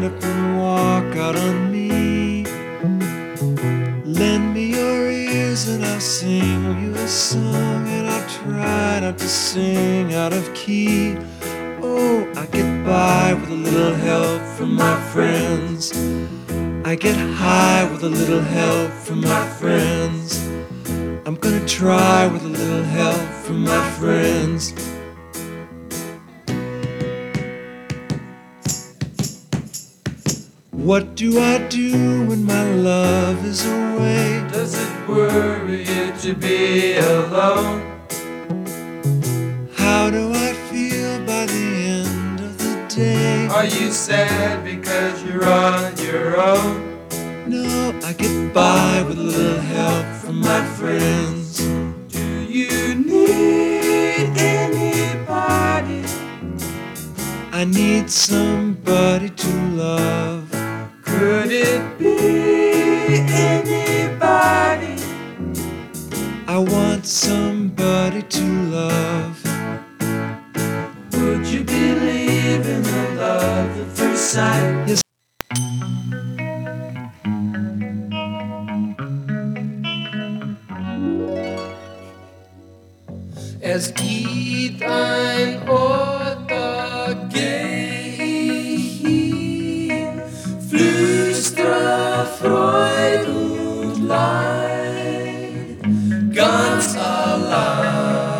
up and walk out on me. Lend me your ears and I'll sing you a song, and I'll try not to sing out of key. Oh, I get by with a little help from my friends. I get high with a little help from my friends. I'm gonna try with a little help from my friends. What do I do when my love is away? Does it worry you to be alone? How do I feel by the end of the day? Are you sad because you're on your own? No, I get by with a little help from my friends. Do you need anybody? I need somebody to love. Could it be anybody? I want somebody to love. Would you believe in the love at first sight? Yes. Es gibt ein Ort dagegen, flüstere Freude und Leid, ganz allein,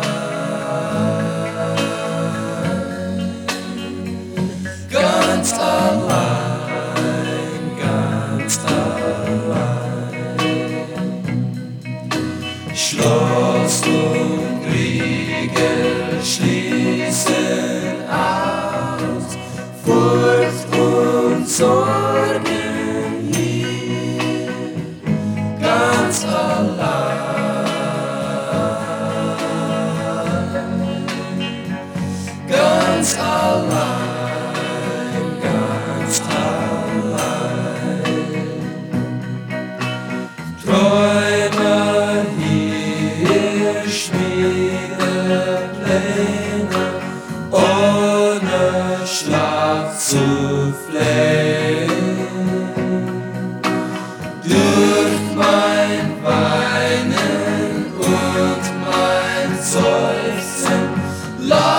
ganz allein, ganz allein. Schloss und Riegel schließen aus, Furcht und Sorgen hier, ganz allein, ganz allein, ganz allein. Träume hier, schmiede Pläne, ohne Schlaf zu flehen. Durch mein Weinen und mein Seufzen